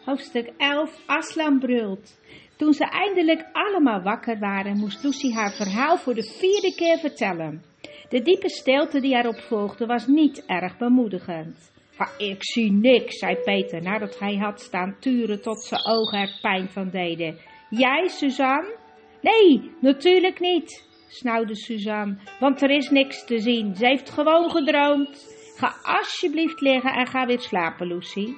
Hoofdstuk 11, Aslan brult. Toen ze eindelijk allemaal wakker waren, moest Lucy haar verhaal voor de 4e keer vertellen. De diepe stilte die erop volgde was niet erg bemoedigend. Ik zie niks, zei Peter, nadat hij had staan turen tot zijn ogen er pijn van deden. Jij, Suzanne? Nee, natuurlijk niet, snauwde Suzanne, want er is niks te zien. Ze heeft gewoon gedroomd. Ga alsjeblieft liggen en ga weer slapen, Lucy.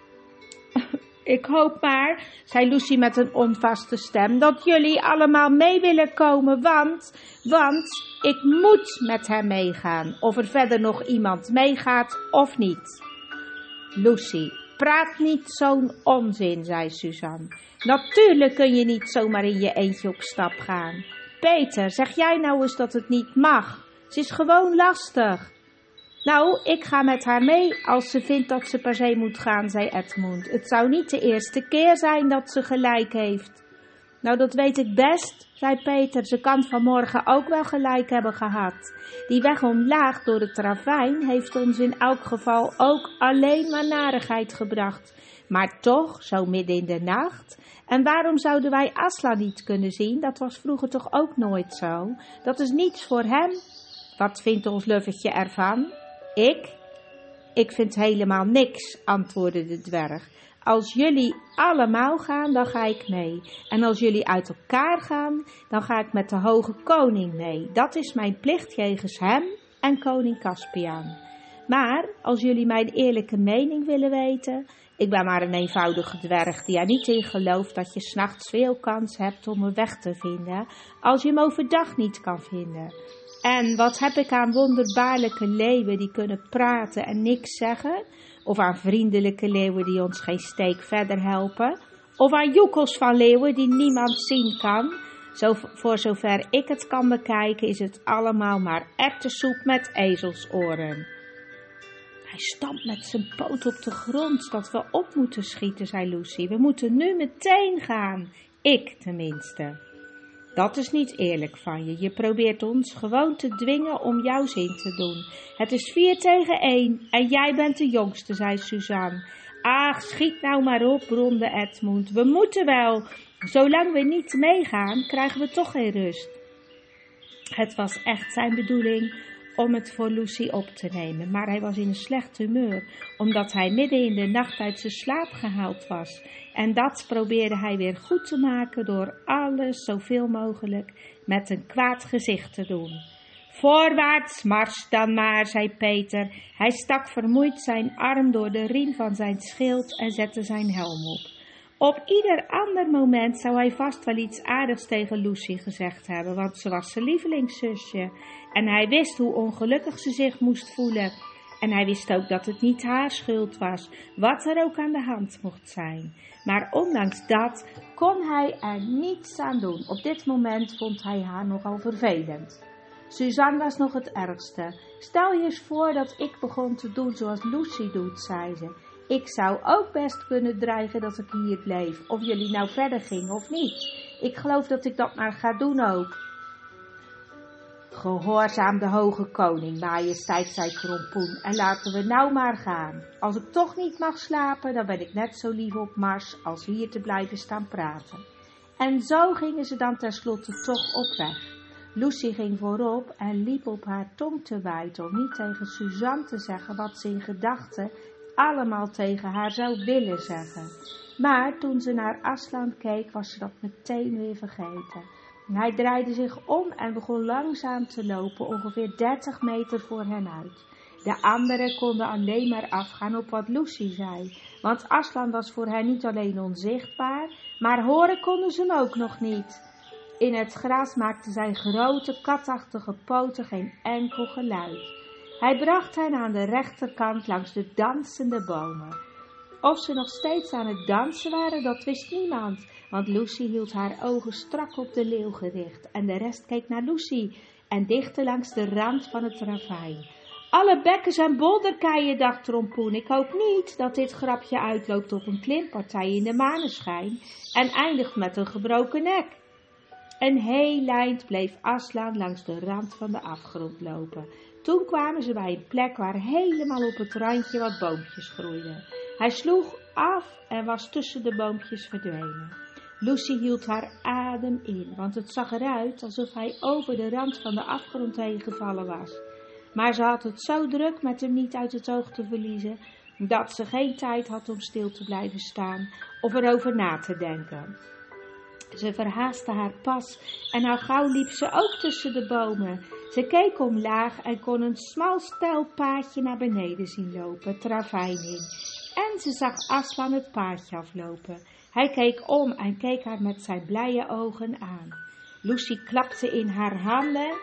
Ik hoop maar, zei Lucy met een onvaste stem, dat jullie allemaal mee willen komen, want ik moet met hem meegaan, of er verder nog iemand meegaat of niet. Lucy, praat niet zo'n onzin, zei Suzanne. Natuurlijk kun je niet zomaar in je eentje op stap gaan. Peter, zeg jij nou eens dat het niet mag? Ze is gewoon lastig. Nou, ik ga met haar mee als ze vindt dat ze per se moet gaan, zei Edmund. Het zou niet de eerste keer zijn dat ze gelijk heeft. Nou, dat weet ik best, zei Peter. Ze kan vanmorgen ook wel gelijk hebben gehad. Die weg omlaag door het ravijn heeft ons in elk geval ook alleen maar narigheid gebracht. Maar toch, zo midden in de nacht. En waarom zouden wij Aslan niet kunnen zien? Dat was vroeger toch ook nooit zo? Dat is niets voor hem. Wat vindt ons luffertje ervan? Ik vind helemaal niks, antwoordde de dwerg. Als jullie allemaal gaan, dan ga ik mee. En als jullie uit elkaar gaan, dan ga ik met de hoge koning mee. Dat is mijn plicht jegens hem en koning Caspian. Maar als jullie mijn eerlijke mening willen weten, ik ben maar een eenvoudige dwerg die er niet in gelooft dat je 's nachts veel kans hebt om een weg te vinden, als je hem overdag niet kan vinden. En wat heb ik aan wonderbaarlijke leeuwen die kunnen praten en niks zeggen? Of aan vriendelijke leeuwen die ons geen steek verder helpen? Of aan joekels van leeuwen die niemand zien kan? Voor zover ik het kan bekijken is het allemaal maar erwtensoep met ezelsoren. Hij stampt met zijn poot op de grond dat we op moeten schieten, zei Lucy. We moeten nu meteen gaan. Ik tenminste. Dat is niet eerlijk van je. Je probeert ons gewoon te dwingen om jouw zin te doen. Het is 4 tegen 1 en jij bent de jongste, zei Suzanne. Ach, schiet nou maar op, bromde Edmund. We moeten wel. Zolang we niet meegaan, krijgen we toch geen rust. Het was echt zijn bedoeling om het voor Lucy op te nemen, maar hij was in een slecht humeur, omdat hij midden in de nacht uit zijn slaap gehaald was. En dat probeerde hij weer goed te maken door alles zoveel mogelijk met een kwaad gezicht te doen. Voorwaarts, mars dan maar, zei Peter. Hij stak vermoeid zijn arm door de riem van zijn schild en zette zijn helm op. Op ieder ander moment zou hij vast wel iets aardigs tegen Lucy gezegd hebben, want ze was zijn lievelingszusje. En hij wist hoe ongelukkig ze zich moest voelen. En hij wist ook dat het niet haar schuld was, wat er ook aan de hand mocht zijn. Maar ondanks dat kon hij er niets aan doen. Op dit moment vond hij haar nogal vervelend. Suzanne was nog het ergste. Stel je eens voor dat ik begon te doen zoals Lucy doet, zei ze. Ik zou ook best kunnen dreigen dat ik hier bleef, of jullie nou verder gingen of niet. Ik geloof dat ik dat maar ga doen ook. Gehoorzaam de hoge koning, majesteit, zei Krompoen, en laten we nou maar gaan. Als ik toch niet mag slapen, dan ben ik net zo lief op Mars als hier te blijven staan praten. En zo gingen ze dan tenslotte toch op weg. Lucy ging voorop en liep op haar tong te bijten om niet tegen Suzanne te zeggen wat ze in gedachten allemaal tegen haar zou willen zeggen. Maar toen ze naar Aslan keek, was ze dat meteen weer vergeten. Hij draaide zich om en begon langzaam te lopen, ongeveer 30 meter voor hen uit. De anderen konden alleen maar afgaan op wat Lucy zei, want Aslan was voor hen niet alleen onzichtbaar, maar horen konden ze hem ook nog niet. In het gras maakten zijn grote, katachtige poten geen enkel geluid. Hij bracht hen aan de rechterkant langs de dansende bomen. Of ze nog steeds aan het dansen waren, dat wist niemand, want Lucy hield haar ogen strak op de leeuw gericht en de rest keek naar Lucy en dichtte langs de rand van het ravijn. Alle bekken zijn bolderkeien, dacht Trompoen. Ik hoop niet dat dit grapje uitloopt op een klimpartij in de maneschijn en eindigt met een gebroken nek. Een heel eind bleef Aslan langs de rand van de afgrond lopen. Toen kwamen ze bij een plek waar helemaal op het randje wat boompjes groeiden. Hij sloeg af en was tussen de boompjes verdwenen. Lucy hield haar adem in, want het zag eruit alsof hij over de rand van de afgrond heen gevallen was. Maar ze had het zo druk met hem niet uit het oog te verliezen, dat ze geen tijd had om stil te blijven staan of erover na te denken. Ze verhaastte haar pas en al gauw liep ze ook tussen de bomen. Ze keek omlaag en kon een smal steil paadje naar beneden zien lopen, het ravijn in. En ze zag Aslan het paadje aflopen. Hij keek om en keek haar met zijn blije ogen aan. Lucy klapte in haar handen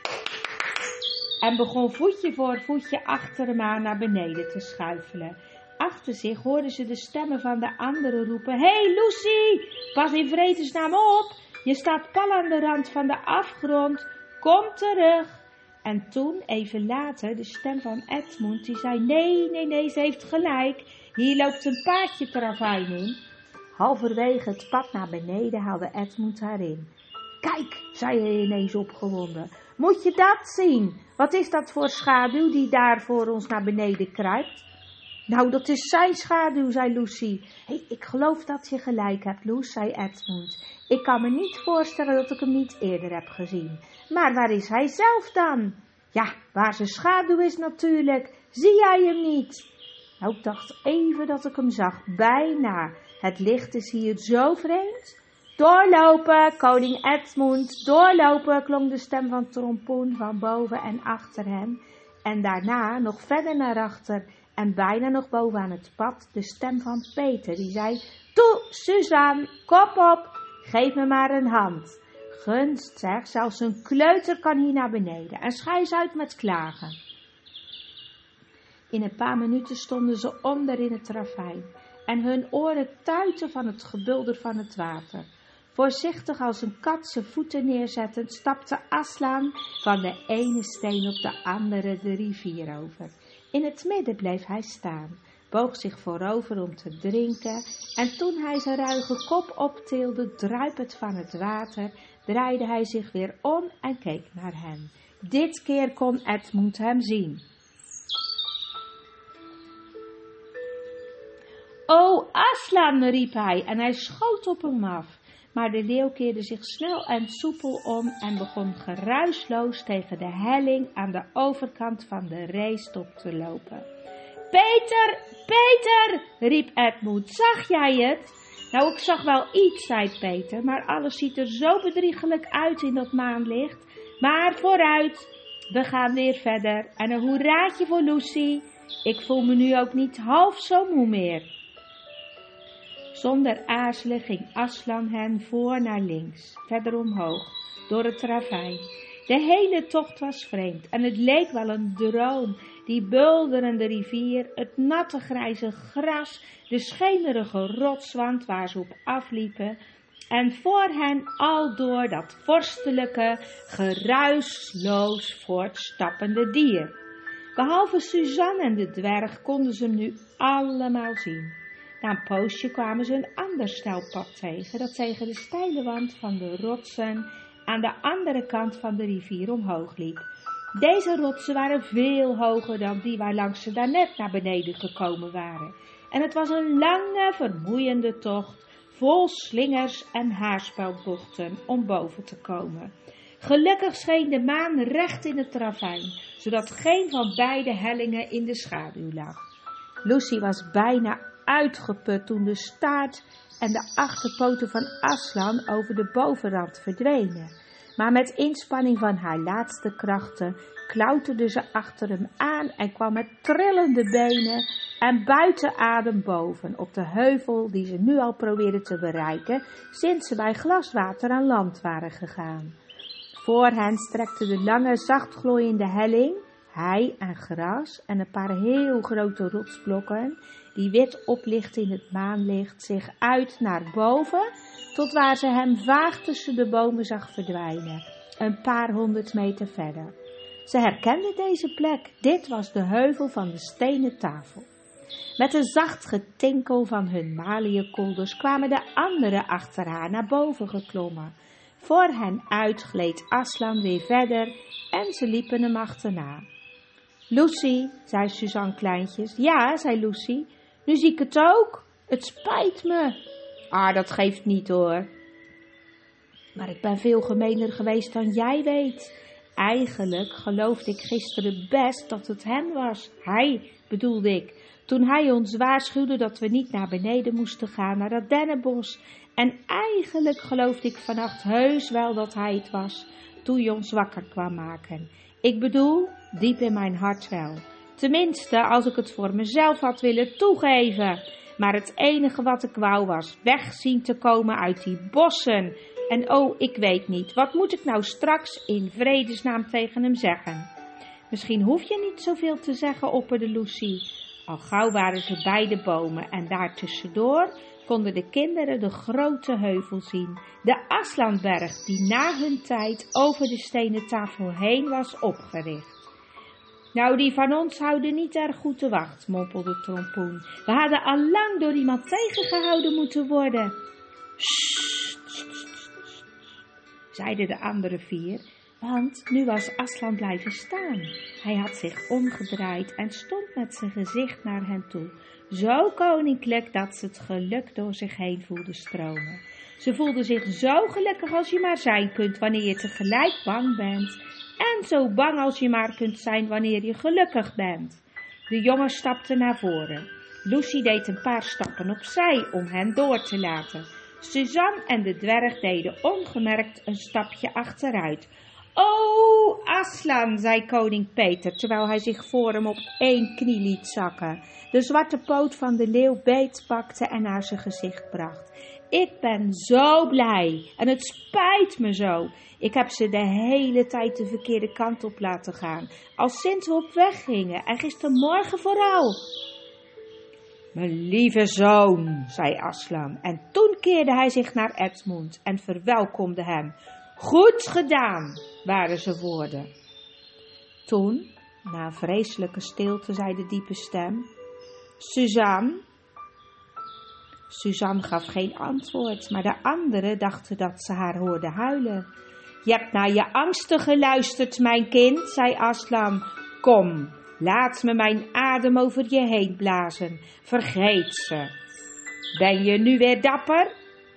en begon voetje voor voetje achter hem aan naar beneden te schuifelen. Achter zich hoorden ze de stemmen van de anderen roepen: "Hey Lucy, pas in vredesnaam op, je staat pal aan de rand van de afgrond, kom terug." En toen, even later, de stem van Edmund, die zei: Nee, ze heeft gelijk, hier loopt een paadje het ravijn in." Halverwege het pad naar beneden haalde Edmund haar in. "Kijk," zei hij ineens opgewonden, "moet je dat zien? Wat is dat voor schaduw die daar voor ons naar beneden kruipt?" "Nou, dat is zijn schaduw," zei Lucy. Ik geloof dat je gelijk hebt, Loes," zei Edmund. "Ik kan me niet voorstellen dat ik hem niet eerder heb gezien. Maar waar is hij zelf dan?" "Ja, waar zijn schaduw is natuurlijk. Zie jij hem niet?" "Nou, ik dacht even dat ik hem zag. Bijna. Het licht is hier zo vreemd." "Doorlopen, koning Edmund, doorlopen," klonk de stem van Trompoen van boven en achter hem. En daarna, nog verder naar achter en bijna nog boven aan het pad, de stem van Peter, die zei: "Toe, Suzanne, kop op, geef me maar een hand." "Gunst, zeg, zelfs een kleuter kan hier naar beneden en schijs uit met klagen." In een paar minuten stonden ze onder in het ravijn en hun oren tuiten van het gebulder van het water. Voorzichtig als een kat zijn voeten neerzettend, stapte Aslan van de ene steen op de andere de rivier over. In het midden bleef hij staan, boog zich voorover om te drinken en toen hij zijn ruige kop optilde, druipend van het water, draaide hij zich weer om en keek naar hen. Dit keer kon Edmund hem zien. "O Aslan," riep hij en hij schoot op hem af. Maar de leeuw keerde zich snel en soepel om en begon geruisloos tegen de helling aan de overkant van de reestop te lopen. "Peter, Peter," riep Edmund, "zag jij het?" "Nou, ik zag wel iets," zei Peter, "maar alles ziet er zo bedriegelijk uit in dat maanlicht. Maar vooruit, we gaan weer verder en een hoeraatje voor Lucy. Ik voel me nu ook niet half zo moe meer." Zonder aarzelen ging Aslan hen voor naar links, verder omhoog, door het ravijn. De hele tocht was vreemd en het leek wel een droom. Die bulderende rivier, het natte grijze gras, de schemerige rotswand waar ze op afliepen en voor hen aldoor dat vorstelijke, geruisloos voortstappende dier. Behalve Suzanne en de dwerg konden ze hem nu allemaal zien. Na een poosje kwamen ze een ander stel pad tegen, dat tegen de steile wand van de rotsen aan de andere kant van de rivier omhoog liep. Deze rotsen waren veel hoger dan die waar langs ze daarnet naar beneden gekomen waren. En het was een lange, vermoeiende tocht, vol slingers en haarspelbochten om boven te komen. Gelukkig scheen de maan recht in het ravijn, zodat geen van beide hellingen in de schaduw lag. Lucy was bijna uitgeput toen de staart en de achterpoten van Aslan over de bovenrand verdwenen. Maar met inspanning van haar laatste krachten klauterde ze achter hem aan en kwam met trillende benen en buiten adem boven op de heuvel die ze nu al probeerde te bereiken sinds ze bij Glaswater aan land waren gegaan. Voor hen strekte de lange zachtglooiende helling, hei en gras en een paar heel grote rotsblokken die wit oplichten in het maanlicht zich uit naar boven tot waar ze hem vaag tussen de bomen zag verdwijnen, een paar 100 meter verder. Ze herkende deze plek. Dit was de heuvel van de stenen tafel. Met een zacht getinkel van hun maliënkolders kwamen de anderen achter haar naar boven geklommen. Voor hen uit gleed Aslan weer verder en ze liepen hem achterna. "Lucy," zei Suzanne kleintjes. "Ja," zei Lucy, Nu zie ik het ook. Het spijt me. Ah, dat geeft niet hoor. Maar ik ben veel gemener geweest dan jij weet. Eigenlijk geloofde ik gisteren best dat het hem was. Hij, bedoelde ik. Toen hij ons waarschuwde dat we niet naar beneden moesten gaan, naar dat dennenbos. En eigenlijk geloofde ik vannacht heus wel dat hij het was, toen je ons wakker kwam maken. Ik bedoel, diep in mijn hart wel. Tenminste, als ik het voor mezelf had willen toegeven. Maar het enige wat ik wou was weg zien te komen uit die bossen. En oh, ik weet niet, wat moet ik nou straks in vredesnaam tegen hem zeggen? Misschien hoef je niet zoveel te zeggen, opperde Lucy. Al gauw waren ze bij de bomen en daartussendoor konden de kinderen de grote heuvel zien. De Aslandberg die na hun tijd over de stenen tafel heen was opgericht. Nou, die van ons houden niet erg goed de wacht, mompelde Trompoen. We hadden al lang door iemand tegengehouden moeten worden. Sst, zeiden de andere 4, want nu was Aslan blijven staan. Hij had zich omgedraaid en stond met zijn gezicht naar hen toe. Zo koninklijk dat ze het geluk door zich heen voelden stromen. Ze voelden zich zo gelukkig als je maar zijn kunt wanneer je tegelijk bang bent. En zo bang als je maar kunt zijn wanneer je gelukkig bent. De jongen stapte naar voren. Lucy deed een paar stappen opzij om hen door te laten. Suzanne en de dwerg deden ongemerkt een stapje achteruit. Oh, Aslan, zei koning Peter, terwijl hij zich voor hem op 1 knie liet zakken. De zwarte poot van de leeuw beetpakte en naar zijn gezicht bracht. Ik ben zo blij en het spijt me zo. Ik heb ze de hele tijd de verkeerde kant op laten gaan, al sinds we op weg gingen en gistermorgen vooral. Mijn lieve zoon, zei Aslan, en toen keerde hij zich naar Edmund en verwelkomde hem. Goed gedaan, waren zijn woorden. Toen, na een vreselijke stilte, zei de diepe stem, Suzanne. Suzanne gaf geen antwoord, maar de anderen dachten dat ze haar hoorden huilen. Je hebt naar je angsten geluisterd, mijn kind, zei Aslan. Kom, laat me mijn adem over je heen blazen. Vergeet ze. Ben je nu weer dapper?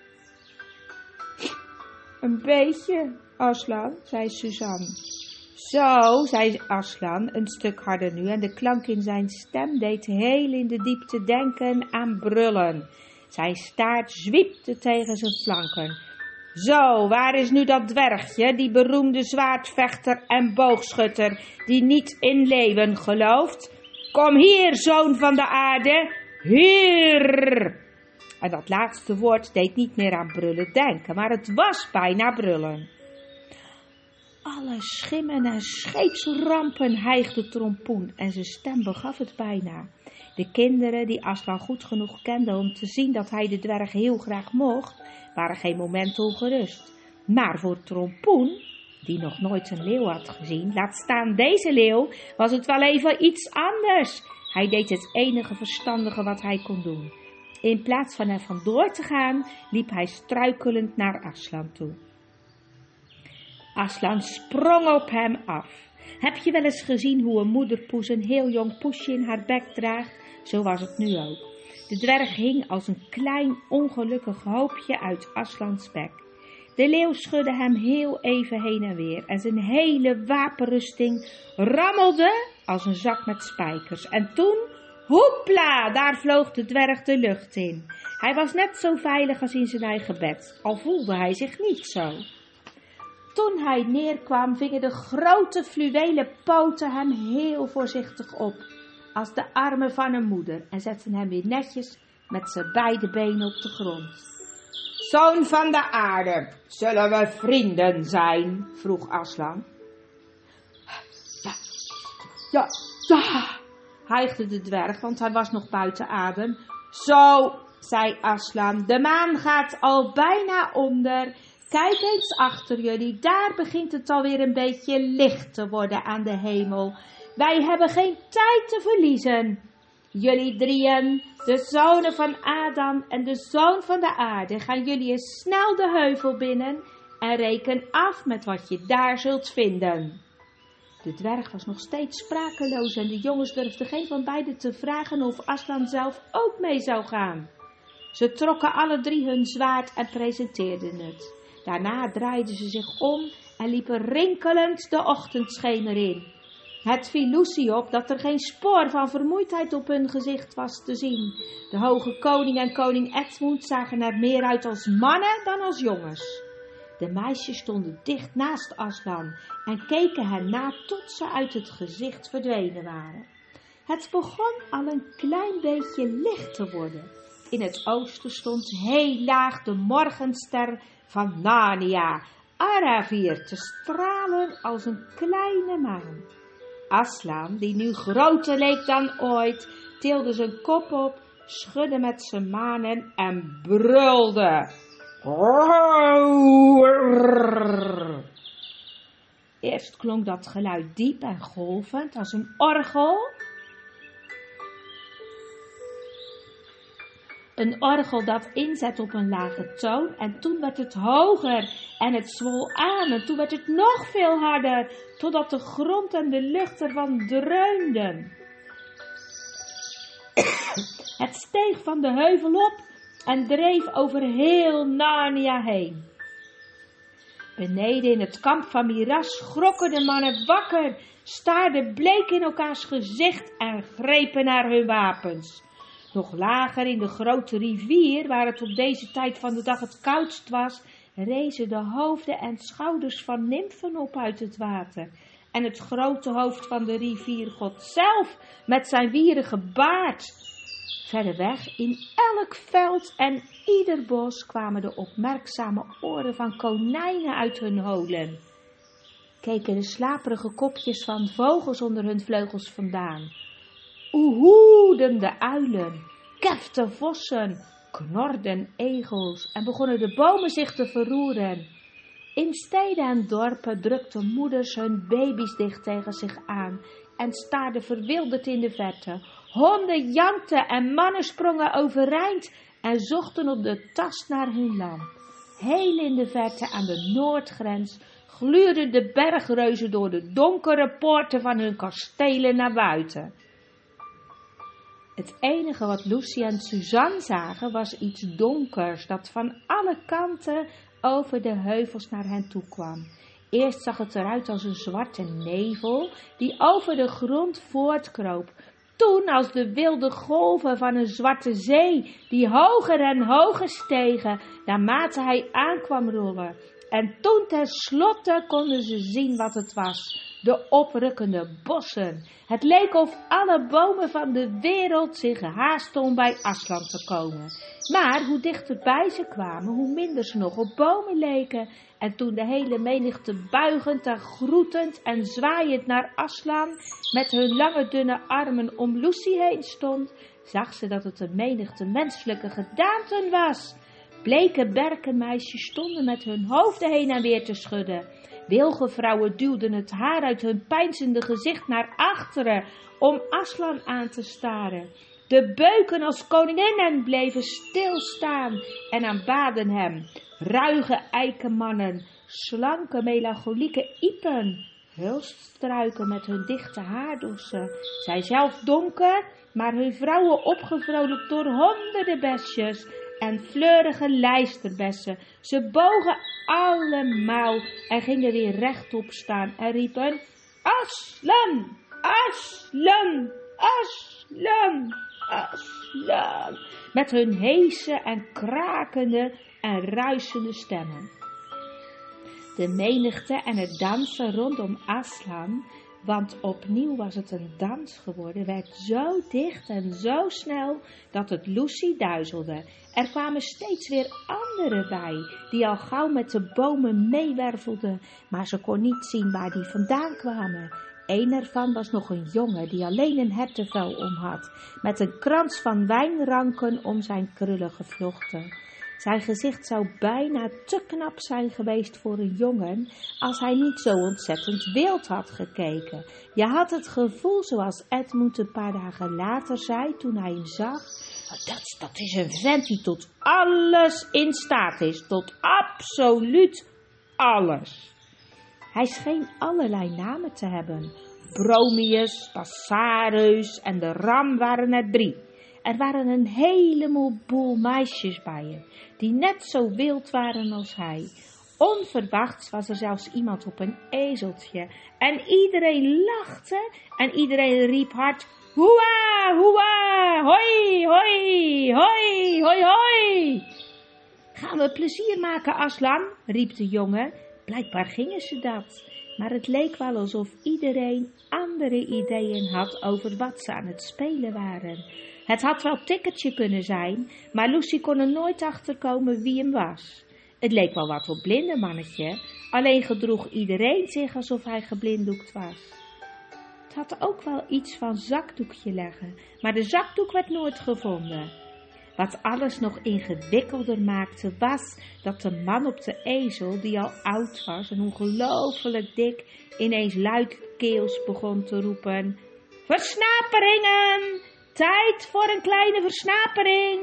Een beetje, Aslan, zei Suzanne. Zo, zei Aslan, een stuk harder nu, en de klank in zijn stem deed heel in de diepte denken aan brullen. Zijn staart zwiepte tegen zijn flanken. Zo, waar is nu dat dwergje, die beroemde zwaardvechter en boogschutter, die niet in leeuwen gelooft? Kom hier, zoon van de aarde, hier! En dat laatste woord deed niet meer aan brullen denken, maar het was bijna brullen. Alle schimmen en scheepsrampen hijgde Trompoen en zijn stem begaf het bijna. De kinderen, die Aslan goed genoeg kenden om te zien dat hij de dwerg heel graag mocht, waren geen moment ongerust. Maar voor Trompoen, die nog nooit een leeuw had gezien, laat staan deze leeuw, was het wel even iets anders. Hij deed het enige verstandige wat hij kon doen. In plaats van er vandoor te gaan, liep hij struikelend naar Aslan toe. Aslan sprong op hem af. Heb je wel eens gezien hoe een moederpoes een heel jong poesje in haar bek draagt? Zo was het nu ook. De dwerg hing als een klein ongelukkig hoopje uit Aslans bek. De leeuw schudde hem heel even heen en weer en zijn hele wapenrusting rammelde als een zak met spijkers. En toen, hoepla, daar vloog de dwerg de lucht in. Hij was net zo veilig als in zijn eigen bed, al voelde hij zich niet zo. Toen hij neerkwam, vingen de grote fluwelen poten hem heel voorzichtig op, als de armen van een moeder, en zetten hem weer netjes met zijn beide benen op de grond. Zoon van de aarde, zullen we vrienden zijn? Vroeg Aslan. Ja, hijgde de dwerg, want hij was nog buiten adem. Zo, zei Aslan, de maan gaat al bijna onder. Kijk eens achter jullie, daar begint het alweer een beetje licht te worden aan de hemel. Wij hebben geen tijd te verliezen. Jullie drieën, de zonen van Adam en de zoon van de aarde, gaan jullie eens snel de heuvel binnen en reken af met wat je daar zult vinden. De dwerg was nog steeds sprakeloos en de jongens durfden geen van beiden te vragen of Aslan zelf ook mee zou gaan. Ze trokken alle drie hun zwaard en presenteerden het. Daarna draaiden ze zich om en liepen rinkelend de ochtendschemer in. Het viel Lucy op dat er geen spoor van vermoeidheid op hun gezicht was te zien. De hoge koning en koning Edmund zagen er meer uit als mannen dan als jongens. De meisjes stonden dicht naast Aslan en keken hen na tot ze uit het gezicht verdwenen waren. Het begon al een klein beetje licht te worden. In het oosten stond heel laag de morgenster van Narnia, Aravir, te stralen als een kleine maan. Aslan, die nu groter leek dan ooit, tilde zijn kop op, schudde met zijn manen en brulde. Eerst klonk dat geluid diep en golvend als een orgel. Een orgel dat inzet op een lage toon en toen werd het hoger en het zwol aan en toen werd het nog veel harder, totdat de grond en de lucht ervan dreunden. Het steeg van de heuvel op en dreef over heel Narnia heen. Beneden in het kamp van Miraz schrokken de mannen wakker, staarden bleek in elkaars gezicht en grepen naar hun wapens. Nog lager in de grote rivier, waar het op deze tijd van de dag het koudst was, rezen de hoofden en schouders van nymfen op uit het water. En het grote hoofd van de riviergod zelf, met zijn wierige baard. Verder weg, in elk veld en ieder bos, kwamen de opmerkzame oren van konijnen uit hun holen. Keken de slaperige kopjes van vogels onder hun vleugels vandaan. Oehoeden de uilen, keften vossen, knorden egels en begonnen de bomen zich te verroeren. In steden en dorpen drukten moeders hun baby's dicht tegen zich aan en staarden verwilderd in de verte. Honden jankten en mannen sprongen overeind en zochten op de tast naar hun lamp. Heel in de verte aan de noordgrens gluurden de bergreuzen door de donkere poorten van hun kastelen naar buiten. Het enige wat Lucy en Suzanne zagen was iets donkers dat van alle kanten over de heuvels naar hen toe kwam. Eerst zag het eruit als een zwarte nevel die over de grond voortkroop. Toen als de wilde golven van een zwarte zee die hoger en hoger stegen naarmate hij aankwam rollen. En toen tenslotte konden ze zien wat het was. De oprukkende bossen. Het leek of alle bomen van de wereld zich haastten om bij Aslan te komen. Maar hoe dichterbij ze kwamen, hoe minder ze nog op bomen leken. En toen de hele menigte buigend en groetend en zwaaiend naar Aslan met hun lange dunne armen om Lucy heen stond, zag ze dat het een menigte menselijke gedaanten was. Bleke berkenmeisjes stonden met hun hoofden heen en weer te schudden. Wilgenvrouwen duwden het haar uit hun peinzende gezicht naar achteren om Aslan aan te staren. De beuken als koninginnen bleven stilstaan en aanbaden hem. Ruige eikenmannen, slanke melancholieke iepen, hulststruiken met hun dichte haardossen. Zij zelf donker, maar hun vrouwen opgevrolijkt door honderden besjes en fleurige lijsterbessen. Ze bogen allemaal en gingen weer rechtop staan en riepen: Aslan, Aslan, Aslan, Aslan, met hun heese en krakende en ruisende stemmen. De menigte en het dansen rondom Aslan, want opnieuw was het een dans geworden, werd zo dicht en zo snel dat het Lucy duizelde. Er kwamen steeds weer anderen bij, die al gauw met de bomen meewervelden, maar ze kon niet zien waar die vandaan kwamen. Een ervan was nog een jongen die alleen een hertenvel om had, met een krans van wijnranken om zijn krullen gevlochten. Zijn gezicht zou bijna te knap zijn geweest voor een jongen, als hij niet zo ontzettend wild had gekeken. Je had het gevoel, zoals Edmund een paar dagen later zei toen hij hem zag: dat is een vent die tot alles in staat is, tot absoluut alles. Hij scheen allerlei namen te hebben. Bromius, Passarus en de ram waren er 3. Er waren een heleboel meisjes bij hem, die net zo wild waren als hij. Onverwachts was er zelfs iemand op een ezeltje en iedereen lachte en iedereen riep hard, hoera, hoera, hoi, hoi, hoi, hoi, hoi. Gaan we plezier maken, Aslan, riep de jongen. Blijkbaar gingen ze dat, maar het leek wel alsof iedereen andere ideeën had over wat ze aan het spelen waren. Het had wel Tikketje kunnen zijn, maar Loesie kon er nooit achter komen wie hem was. Het leek wel wat op Blindemannetje, alleen gedroeg iedereen zich alsof hij geblinddoekt was. Het had ook wel iets van zakdoekje leggen, maar de zakdoek werd nooit gevonden. Wat alles nog ingewikkelder maakte was dat de man op de ezel, die al oud was en ongelooflijk dik, ineens luidkeels begon te roepen: Versnaperingen! Tijd voor een kleine versnapering!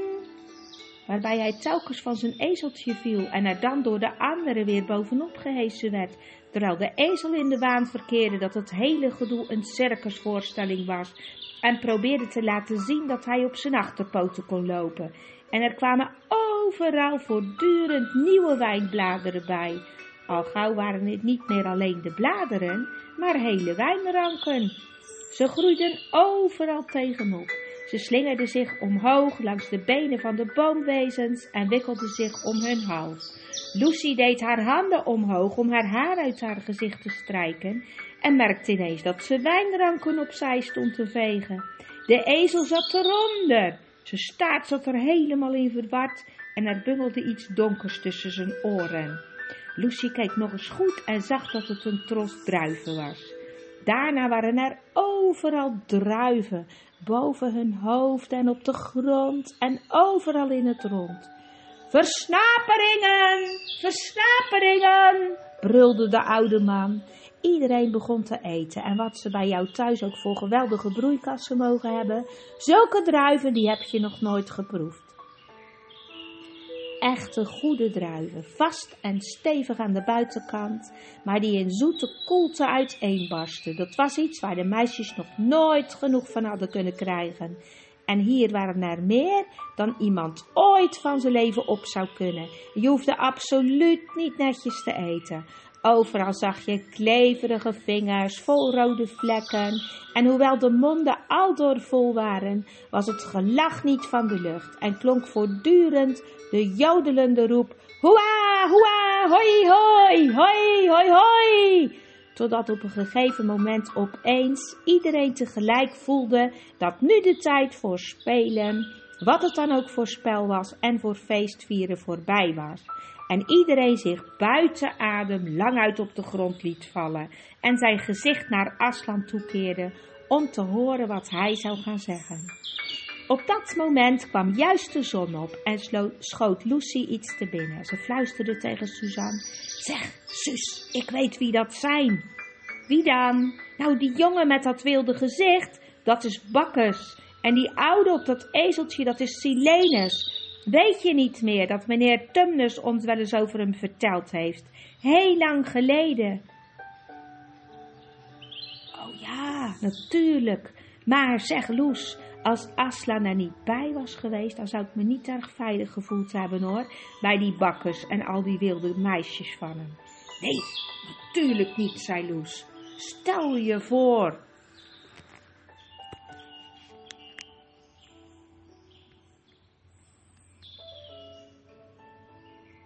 Waarbij hij telkens van zijn ezeltje viel en er dan door de anderen weer bovenop gehesen werd, terwijl de ezel in de waan verkeerde dat het hele gedoe een circusvoorstelling was en probeerde te laten zien dat hij op zijn achterpoten kon lopen. En er kwamen overal voortdurend nieuwe wijnbladeren bij. Al gauw waren het niet meer alleen de bladeren, maar hele wijnranken. Ze groeiden overal tegenop. Ze slingerden zich omhoog langs de benen van de boomwezens en wikkelden zich om hun hals. Loesie deed haar handen omhoog om haar haar uit haar gezicht te strijken en merkte ineens dat ze wijnranken opzij stond te vegen. De ezel zat eronder. Zijn staart zat er helemaal in verward en er bungelde iets donkers tussen zijn oren. Loesie keek nog eens goed en zag dat het een tros druiven was. Daarna waren er overal druiven, boven hun hoofd en op de grond en overal in het rond. Versnaperingen, versnaperingen, brulde de oude man. Iedereen begon te eten en wat ze bij jou thuis ook voor geweldige broeikassen mogen hebben, zulke druiven die heb je nog nooit geproefd. Echte goede druiven, vast en stevig aan de buitenkant, maar die in zoete koelte uiteenbarsten. Dat was iets waar de meisjes nog nooit genoeg van hadden kunnen krijgen. En hier waren er meer dan iemand ooit van zijn leven op zou kunnen. Je hoefde absoluut niet netjes te eten. Overal zag je kleverige vingers vol rode vlekken. En hoewel de monden aldoor vol waren, was het gelach niet van de lucht. En klonk voortdurend de jodelende roep: Hoera, hoera, hoi, hoi, hoi, hoi, hoi. Totdat op een gegeven moment opeens iedereen tegelijk voelde dat nu de tijd voor spelen, wat het dan ook voor spel was en voor feestvieren voorbij was. En iedereen zich buiten adem lang uit op de grond liet vallen en zijn gezicht naar Aslan toekeerde om te horen wat hij zou gaan zeggen. Op dat moment kwam juist de zon op en schoot Loesie iets te binnen. Ze fluisterde tegen Suzanne: Zeg, Suus, ik weet wie dat zijn. Wie dan? Nou, die jongen met dat wilde gezicht, dat is Bacchus. En die oude op dat ezeltje, dat is Silenus. Weet je niet meer dat meneer Tumnus ons wel eens over hem verteld heeft? Heel lang geleden. Oh ja, natuurlijk. Maar zeg Loes, als Aslan er niet bij was geweest, dan zou ik me niet erg veilig gevoeld hebben hoor, bij die Bacchus en al die wilde meisjes van hem. Nee, natuurlijk niet, zei Loes. Stel je voor.